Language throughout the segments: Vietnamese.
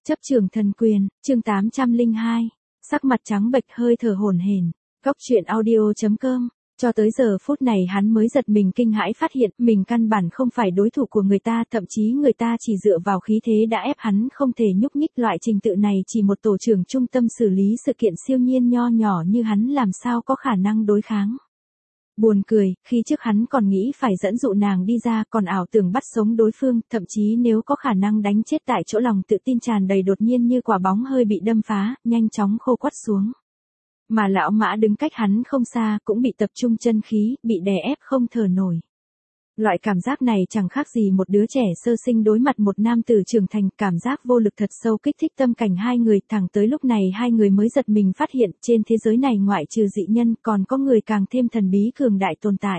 Chấp trường thần quyền, chương 802. Sắc mặt trắng bệch hơi thở hổn hển. Góc truyện audio.com. Cho tới giờ phút này hắn mới giật mình kinh hãi phát hiện mình căn bản không phải đối thủ của người ta, thậm chí người ta chỉ dựa vào khí thế đã ép hắn không thể nhúc nhích. Loại trình tự này chỉ một tổ trưởng trung tâm xử lý sự kiện siêu nhiên nho nhỏ như hắn làm sao có khả năng đối kháng. Buồn cười, khi trước hắn còn nghĩ phải dẫn dụ nàng đi ra, còn ảo tưởng bắt sống đối phương, thậm chí nếu có khả năng đánh chết tại chỗ. Lòng tự tin tràn đầy đột nhiên như quả bóng hơi bị đâm phá, nhanh chóng khô quắt xuống. Mà lão Mã đứng cách hắn không xa, cũng bị tập trung chân khí, bị đè ép không thở nổi. Loại cảm giác này chẳng khác gì một đứa trẻ sơ sinh đối mặt một nam tử trưởng thành, cảm giác vô lực thật sâu kích thích tâm cảnh hai người. Thẳng tới lúc này hai người mới giật mình phát hiện trên thế giới này ngoại trừ dị nhân còn có người càng thêm thần bí cường đại tồn tại.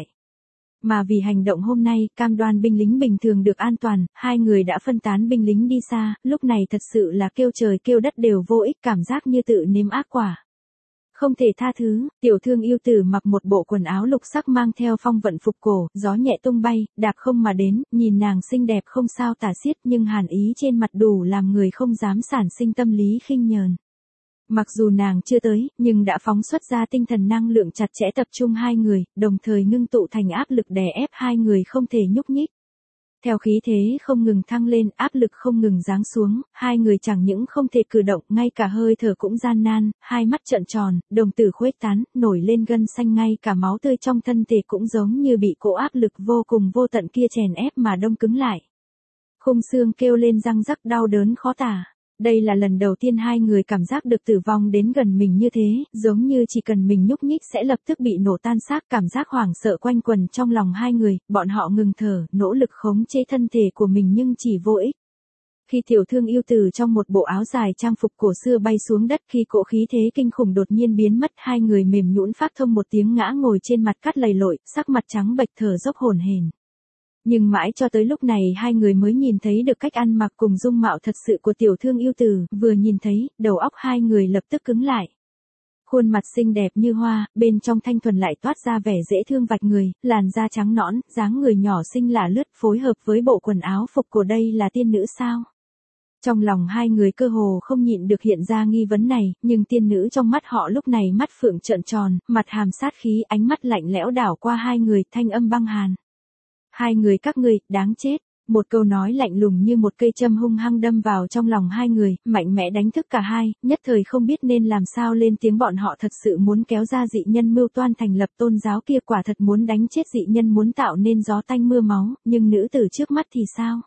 Mà vì hành động hôm nay, cam đoan binh lính bình thường được an toàn, hai người đã phân tán binh lính đi xa, lúc này thật sự là kêu trời kêu đất đều vô ích, cảm giác như tự nếm ác quả. Không thể tha thứ, tiểu thương yêu tử mặc một bộ quần áo lục sắc mang theo phong vận phục cổ, gió nhẹ tung bay, đạp không mà đến, nhìn nàng xinh đẹp không sao tả xiết nhưng hàn ý trên mặt đủ làm người không dám sản sinh tâm lý khinh nhờn. Mặc dù nàng chưa tới, nhưng đã phóng xuất ra tinh thần năng lượng chặt chẽ tập trung hai người, đồng thời ngưng tụ thành áp lực đè ép hai người không thể nhúc nhích. Theo khí thế không ngừng thăng lên, áp lực không ngừng giáng xuống, hai người chẳng những không thể cử động, ngay cả hơi thở cũng gian nan, hai mắt trợn tròn, đồng tử khuếch tán, nổi lên gân xanh, ngay cả máu tươi trong thân thể cũng giống như bị cỗ áp lực vô cùng vô tận kia chèn ép mà đông cứng lại. Khung xương kêu lên răng rắc đau đớn khó tả. Đây là lần đầu tiên hai người cảm giác được tử vong đến gần mình như thế, giống như chỉ cần mình nhúc nhích sẽ lập tức bị nổ tan xác. Cảm giác hoảng sợ quanh quẩn trong lòng hai người, bọn họ ngừng thở, nỗ lực khống chế thân thể của mình nhưng chỉ vô ích. Khi tiểu thương yêu tử trong một bộ áo dài trang phục cổ xưa bay xuống đất, khi cỗ khí thế kinh khủng đột nhiên biến mất, hai người mềm nhũn phát thông một tiếng ngã ngồi trên mặt cát lầy lội, sắc mặt trắng bệch thở dốc hổn hển. Nhưng mãi cho tới lúc này hai người mới nhìn thấy được cách ăn mặc cùng dung mạo thật sự của tiểu thương yêu tử, vừa nhìn thấy, đầu óc hai người lập tức cứng lại. Khuôn mặt xinh đẹp như hoa, bên trong thanh thuần lại toát ra vẻ dễ thương vạch người, làn da trắng nõn, dáng người nhỏ xinh lả lướt phối hợp với bộ quần áo phục cổ, đây là tiên nữ sao? Trong lòng hai người cơ hồ không nhịn được hiện ra nghi vấn này, nhưng tiên nữ trong mắt họ lúc này mắt phượng trợn tròn, mặt hàm sát khí, ánh mắt lạnh lẽo đảo qua hai người, thanh âm băng hàn. Hai người các ngươi, đáng chết. Một câu nói lạnh lùng như một cây châm hung hăng đâm vào trong lòng hai người, mạnh mẽ đánh thức cả hai, nhất thời không biết nên làm sao lên tiếng. Bọn họ thật sự muốn kéo ra dị nhân mưu toan thành lập tôn giáo kia, quả thật muốn đánh chết dị nhân, muốn tạo nên gió tanh mưa máu, nhưng nữ tử trước mắt thì sao?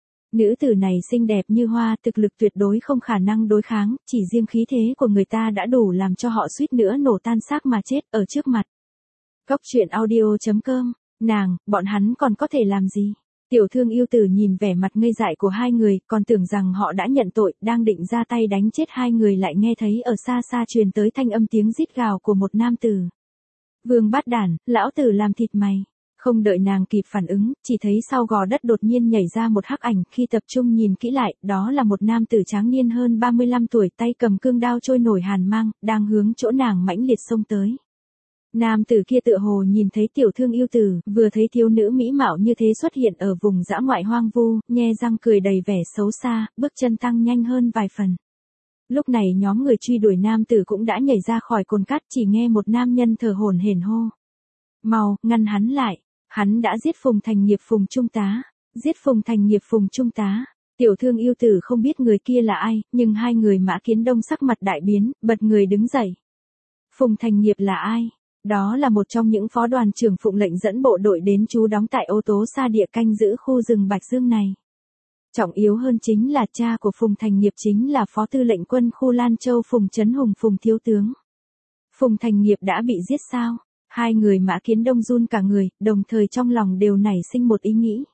Nữ tử này xinh đẹp như hoa, thực lực tuyệt đối không khả năng đối kháng, chỉ riêng khí thế của người ta đã đủ làm cho họ suýt nữa nổ tan xác mà chết ở trước mặt. Góc truyện audio.com. Nàng, bọn hắn còn có thể làm gì? Tiểu thương yêu tử nhìn vẻ mặt ngây dại của hai người, còn tưởng rằng họ đã nhận tội, đang định ra tay đánh chết hai người, lại nghe thấy ở xa xa truyền tới thanh âm tiếng rít gào của một nam tử. Vương bát đản, lão tử làm thịt mày. Không đợi nàng kịp phản ứng, chỉ thấy sau gò đất đột nhiên nhảy ra một hắc ảnh, khi tập trung nhìn kỹ lại, đó là một nam tử tráng niên hơn 35 tuổi, tay cầm cương đao trôi nổi hàn mang, đang hướng chỗ nàng mãnh liệt xông tới. Nam tử kia tựa hồ nhìn thấy tiểu thương yêu tử, vừa thấy thiếu nữ mỹ mạo như thế xuất hiện ở vùng dã ngoại hoang vu, nhe răng cười đầy vẻ xấu xa, bước chân tăng nhanh hơn vài phần. Lúc này nhóm người truy đuổi nam tử cũng đã nhảy ra khỏi cồn cát, chỉ nghe một nam nhân thở hổn hển hô: "Mau, ngăn hắn lại, hắn đã giết Phùng Thành Nghiệp Phùng Trung tá, giết Phùng Thành Nghiệp Phùng Trung tá." Tiểu thương yêu tử không biết người kia là ai, nhưng hai người Mã Kiến Đông sắc mặt đại biến, bật người đứng dậy. Phùng Thành Nghiệp là ai? Đó là một trong những phó đoàn trưởng phụng lệnh dẫn bộ đội đến trú đóng tại Ô Tố Sa Địa canh giữ khu rừng Bạch Dương này. Trọng yếu hơn chính là cha của Phùng Thành Nghiệp chính là phó tư lệnh quân khu Lan Châu Phùng Trấn Hùng Phùng thiếu tướng. Phùng Thành Nghiệp đã bị giết sao? Hai người Mã Kiến Đông run cả người, đồng thời trong lòng đều nảy sinh một ý nghĩ.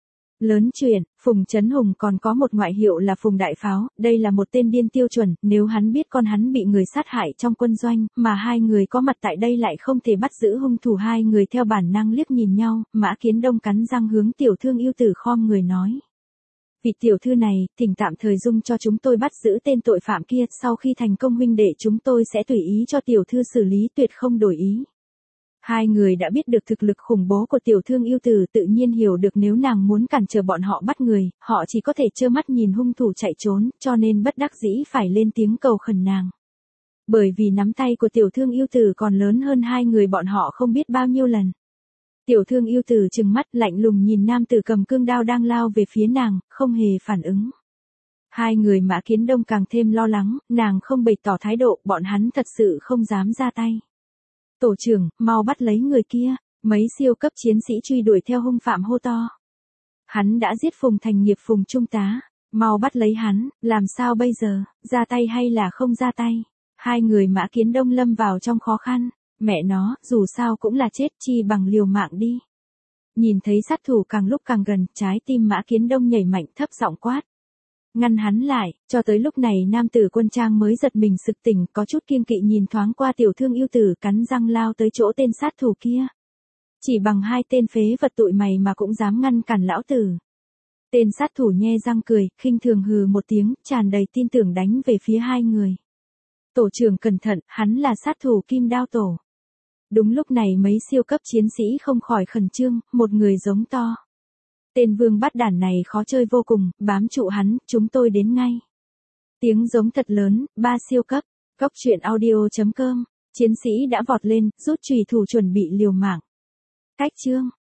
Lớn chuyện, Phùng Trấn Hùng còn có một ngoại hiệu là Phùng Đại Pháo, đây là một tên điên tiêu chuẩn, nếu hắn biết con hắn bị người sát hại trong quân doanh, mà hai người có mặt tại đây lại không thể bắt giữ hung thủ. Hai người theo bản năng liếc nhìn nhau, Mã Kiến Đông cắn răng hướng tiểu thương yêu tử khom người nói: "Vị tiểu thư này, thỉnh tạm thời dung cho chúng tôi bắt giữ tên tội phạm kia, sau khi thành công huynh đệ chúng tôi sẽ tùy ý cho tiểu thư xử lý, tuyệt không đổi ý." Hai người đã biết được thực lực khủng bố của tiểu thương yêu tử, tự nhiên hiểu được nếu nàng muốn cản trở bọn họ bắt người, họ chỉ có thể trơ mắt nhìn hung thủ chạy trốn, cho nên bất đắc dĩ phải lên tiếng cầu khẩn nàng. Bởi vì nắm tay của tiểu thương yêu tử còn lớn hơn hai người bọn họ không biết bao nhiêu lần. Tiểu thương yêu tử trừng mắt lạnh lùng nhìn nam tử cầm cương đao đang lao về phía nàng, không hề phản ứng. Hai người Mã Kiến Đông càng thêm lo lắng, nàng không bày tỏ thái độ, bọn hắn thật sự không dám ra tay. Tổ trưởng, mau bắt lấy người kia, mấy siêu cấp chiến sĩ truy đuổi theo hung phạm hô to. Hắn đã giết Phùng Thành Nghiệp Phùng trung tá, mau bắt lấy hắn, làm sao bây giờ, ra tay hay là không ra tay? Hai người Mã Kiến Đông lâm vào trong khó khăn, mẹ nó, dù sao cũng là chết chi bằng liều mạng đi. Nhìn thấy sát thủ càng lúc càng gần, trái tim Mã Kiến Đông nhảy mạnh thấp giọng quát. Ngăn hắn lại, cho tới lúc này nam tử quân trang mới giật mình sực tỉnh, có chút kiêng kỵ nhìn thoáng qua tiểu thương yêu tử, cắn răng lao tới chỗ tên sát thủ kia. Chỉ bằng hai tên phế vật tụi mày mà cũng dám ngăn cản lão tử. Tên sát thủ nhe răng cười, khinh thường hừ một tiếng, tràn đầy tin tưởng đánh về phía hai người. Tổ trưởng cẩn thận, hắn là sát thủ Kim Đao Tổ. Đúng lúc này mấy siêu cấp chiến sĩ không khỏi khẩn trương, một người giống to. Tên vương bắt đản này khó chơi vô cùng, bám trụ hắn, chúng tôi đến ngay. Tiếng giống thật lớn, 3 siêu cấp, Góc Truyện Audio.com, chiến sĩ đã vọt lên, rút chùy thủ chuẩn bị liều mạng. Cách chương.